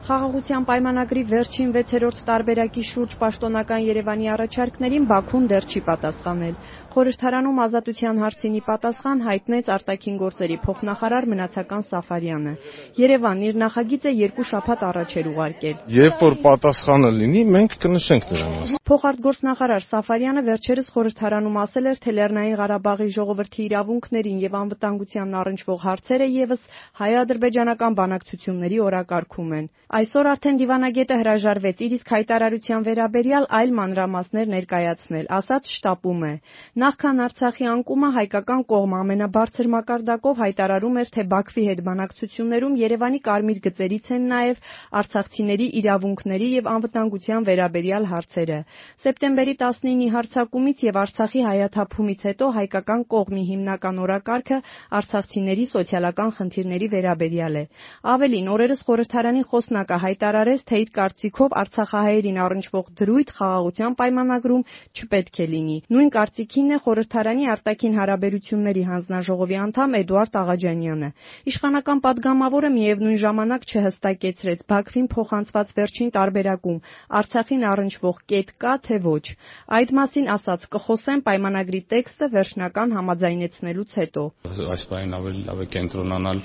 Խաղաղության պայմանագրի վերջին 6-րդ տարբերակի շուրջ պաշտոնական Երևանի առաջարկներին Բաքուն դեռ չի պատասխանել։ Խորհրդարանում ազատության հարցին ի պատասխան հայտնեց արտաքին գործերի փոխնախարար Մնացական Սաֆարյանը։ Երևանն իր նախագիծը 2 շաբաթ առաջ էր ուղարկել։ Երբ որ պատասխանը լինի, մենք կնշենք դրա մասին։ Փոխարտգործնախարար Սաֆարյանը վերջերս խորհրդարանում ասել էր, թե Լեռնային Ղարաբաղի ժողովրդի իրավունքներին եւ անվտանգությանն առնչվող հարցերը եւս հայ-ադրբեջանական բանակցությունների օրակարգում են։ Այսօր արդեն դիվանագետը հրաժարվեց իր իսկ հայտարարության վերաբերյալ այլ մանրամասներ ներկայացնել, ասաց շտապում է։ Նախքան Արցախի անկումը հայկական կողմը ամենաբարձր մակարդակով հայտարարում էր, թե Բաքվի հետ բանակցություններում Երևանի կարմիր գծերից են նաև արցախցիների իրավունքների եւ անվտանգության վերաբերյալ հարցերը։ Սեպտեմբերի 19-ի հարձակումից եւ Արցախի հայաթափումից հետո հայկական կողմի հիմնական օրակարգը արցախցիների սոցիալական խնդիրների վերաբերյալ է։ Ավելին, օրերս խորհրդարանի խոսնակը հայտարարեց, թե իր կարծիքով արցախահայերին առնչվող դրույթ խաղաղության պայմանագրում չպետք է լինի։ Նույն կարծիքին է խորհրդարանի արտաքին հարաբերությունների հանձնաժողովի անդամ Էդուարդ Աղաջանյանը։ Իշխանական падգամավորը միևնույն ժամանակ չհստակեցրեց Բաքվին փոխանցված վերջին տարբերակում Արցախին առնչվող կետ կա թե ոչ։ Այդ մասին ասաց կխոսեն պայմանագրի տեքստը վերջնական համաձայնեցնելուց հետո։ Այս բանին ավելի լավ է կենտրոնանալ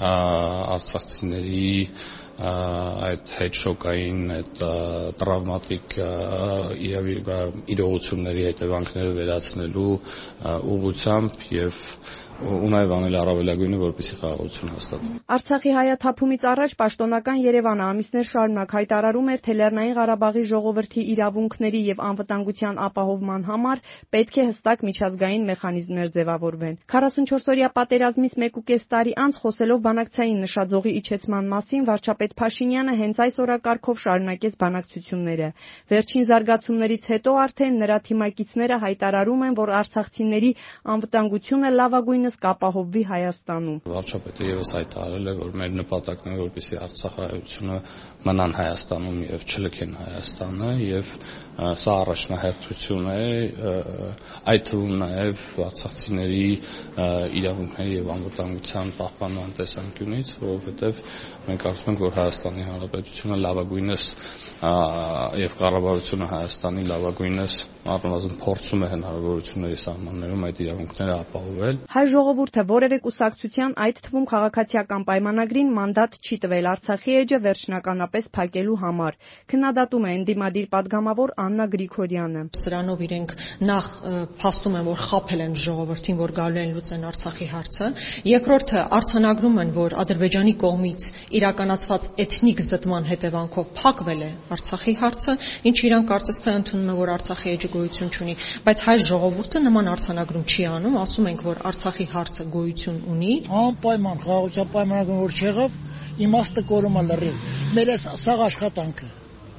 արցախցիների այդ հետշոկային, այդ տրավմատիկ իրողությունների հետևանքները վերացնելու ուղղությամբ եւ ունայվ անել առավելագույնը, որպեսզի խաղաղություն հաստատվի։ Արցախի հայաթափումից առաջ պաշտոնական Երևանը ամիսներ շարունակ հայտարարում էր, թե Լեռնային Ղարաբաղի ժողովրդի իրավունքների եւ անվտանգության ապահովման համար պետք է հստակ միջազգային մեխանիզմներ ձևավորվեն։ 44-օրյա պատերազմից 1.5 տարի անց խոսելով բանակցային նշաձողի իջեցման մասին վարչապետ Փաշինյանը հենց այս օրակարգով շարունակեց բանակցությունները։ Վերջին զարգացումներից հետո արդեն նրա թիմակիցները հայտարարում են, որ արցախցիների անվտանգությունը լավագույնս կապահովվի Հայաստանում։ Վարչապետը եւս հայտարարել է, որ մեր նպատակն է, որպեսզի արցախահայությունը մնան Հայաստանում եւ չլքեն Հայաստանը, եւ սա առաջնահերթություն է, այդ թվում նաեւ արցախցիների իրավունքների եւ անվտանգության պահպանման տեսանկյունից, որովհետեւ մենք կարծում ենք, որ Հայաստանի Հանրապետությունը լավագույնս եւ կառավարությունը Հայաստանի լավագույնս առնվազն փորձում է հնարավորությունների սահմաններում այդ իրավունքները ապահովել։ Հայ ժողովուրդը որևէ կուսակցության, այդ թվում քաղաքացիական պայմանագրին մանդատ չի տվել Արցախի էջը վերջնականապես փակելու համար։ Քննադատում է ընդդիմադիր падգամավոր Աննա Գրիգորյանը։ Սրանով իրենք նախ փաստում են, որ խաբել են ժողովրդին, որ գալու են լուծեն Արցախի հարցը։ Երկրորդը արձանագրում են, որ Ադրբեջանի կողմից իրականացված էթնիկ զտման հետևանքով փակվել է Արցախի հարցը, ինչը իրանք կարծես թե ընդունում է, որ Արցախի էջը գոյություն չունի, բայց հայ ժողովուրդը նման արձանագրում չի անում, ասում ենք, որ Արցախի հարցը գոյություն ունի։ Անպայման խաղաղության պայմանագրում որ չեղավ, իմաստը կորում է լրիվ։ Մեր սաղ աշխատանքը,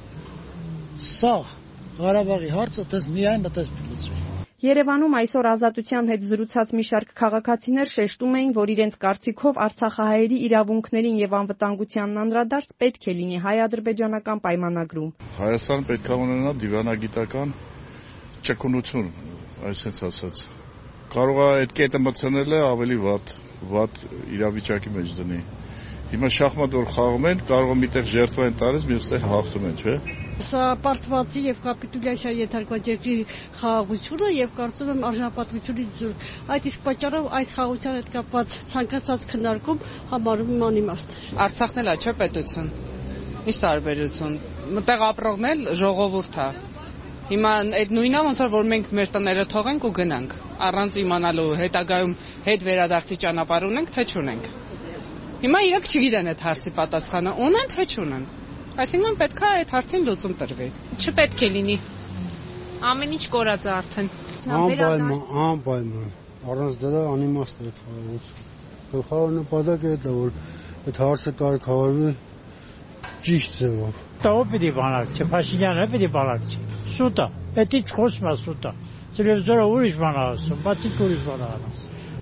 սաղ Ղարաբաղի հարցը դες միայն դες լուծվի։ Երևանում այսօր Ազատության հետ զրուցած մի շարք քաղաքացիներ շեշտում էին, որ իրենց կարծիքով արցախահայերի իրավունքներին եւ անվտանգությանն անդրադարձ պետք է լինի հայ-ադրբեջանական պայմանագրում։ Հայաստանը պետք է ունենա դիվանագիտական ճկունություն, այսպես ասած։ Կարող է այդ կետը մտցնելը ավելի վատ իրավիճակի մեջ դնի։ Հիմա շախմատ որ խաղում են, կարող է միտեղ ժերտվային տարես, մյուստեղ հաղթում են, չէ՞։ Սա պարտվածի եւ կապիտուլյացիա ենթարկված երկրի խաղաղությունը եւ կարծում եմ արժանապատվությունից զուրկ։ Այդ իսկ պատճառով այդ խաղաղության հետ կապված ցանկացած քննարկում համարում եմ անիմաստ։ Արցախն էլ է, չէ՞ պետություն։ Ինչ տարբերություն։ Մտեղ ապրողն էլ ժողովուրդ է։ Հիմա այդ նույնն է, ոնց որ մենք մեր տները թողենք ու գնանք, առանց իմանալու հետագայում հետ վերադարձի ճանապարհ ունենք, թե չունենք։ Հիմա իրենք չգիտեն այդ հարցի պատասխանը, ունեն թե չունեն։ Այսինքն պետք է այդ հարցին լուծում տրվի։ Չպետք է լինի։ Ամեն ինչ կորած է արդեն։ Անպայման։ Առանց դրա անիմաստ է այդ խաղաղությունը։ Գլխավոր նպատակը դա որ այդ հարցը կարգավորվի ճիշտ ձևով։ Դա ով պիտի բանակցի, Փաշինյանը պիտի բանակցի։ Սուտա, դա ինչ խոսում է սուտա։ Տելևիզորը ուրիշ բան ասում, բացի ուրիշ բան ասում։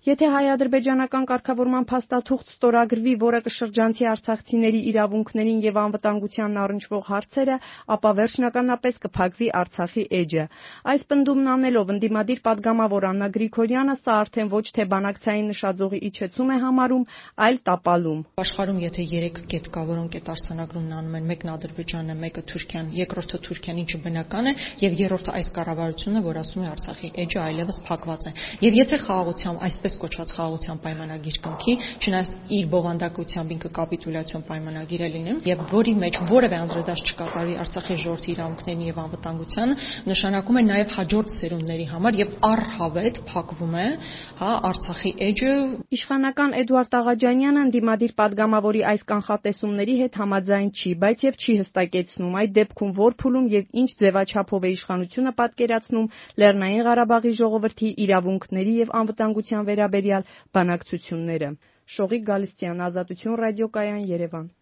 Եթե հայ-ադրբեջանական կարգավորման փաստաթուղթ ստորագրվի, որը կշրջանցի արցախցիների իրավունքներին եւ անվտանգությանն առնչվող հարցերը, ապա վերջնականապես կփակվի Արցախի էջը։ Այս պնդումն անելով ընդդիմադիր պատգամավոր Աննա Գրիգորյանը սա արդեն ոչ թե բանակցային նշաձողի իջեցում է համարում, այլ տապալում։ Աշխարհում եթե 3 կետ կա, որոնք այդ արձանագրումն անում են, մեկն Ադրբեջանն է, մեկը Թուրքիան, երկրորդը Թուրքիան, ինչը բնական է, եւ երրորդը այս կառավարությունը, որ ասում է Արցախի էջը այլևս փակված է։ Եվ եթե խաղաղությամբ, այսպես կոչված խաղաղության պայմանագիր կնքի, չնայած իր բովանդակությամբ ինքը կապիտուլյացիոն պայմանագիր է լինում, եւ որի մեջ որևէ անդրադարձ չկատարի Արցախի ժողովրդի իրավունքներին եւ անվտանգությանը, նշանակում է նաեւ հաջորդ սերունդների համար եւ առհավետ փակվում է, Արցախի էջը։ Իշխանական Էդուարդ Աղաջանյանը ընդդիմադիր պատգամավորի այս կանխատեսումների հետ համաձայն չի, բայց եւ չի հստակեցնում այդ դեպքում որ փուլում եւ ինչ ձևաչափով է իշխանությունը պատկերացնում Լեռնային Ղարաբաղի ժողովրդի իրավունքների եւ անվտանգության վերաբերյալ բանակցությունները։ Շողիկ Գալստյան, Ազատություն ռադիոկայան, Երևան։